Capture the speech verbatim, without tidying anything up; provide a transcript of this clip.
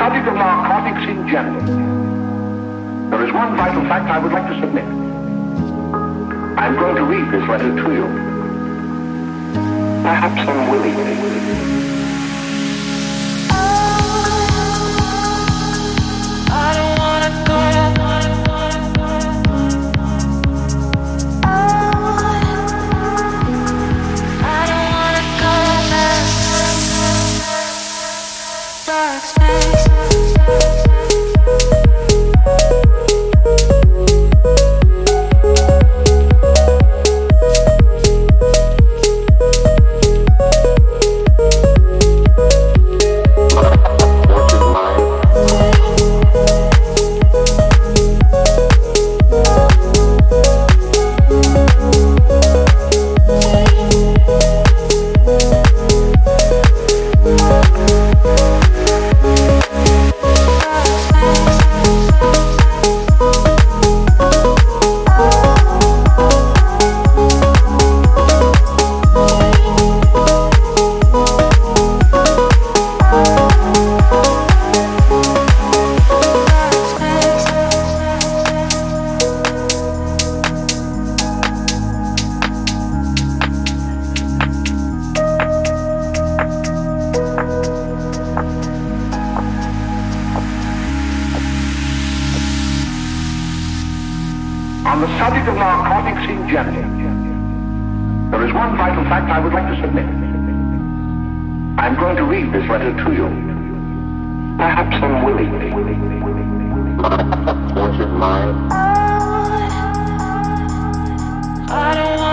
subject of narcotics in general, there is one vital fact I would like to submit. I'm going to read this letter to you. Perhaps unwillingly. I don't wanna go. On the subject of narcotics in general, there is one vital fact I would like to submit. I'm going to read this letter to you. Perhaps unwillingly. What's your mind? I don't want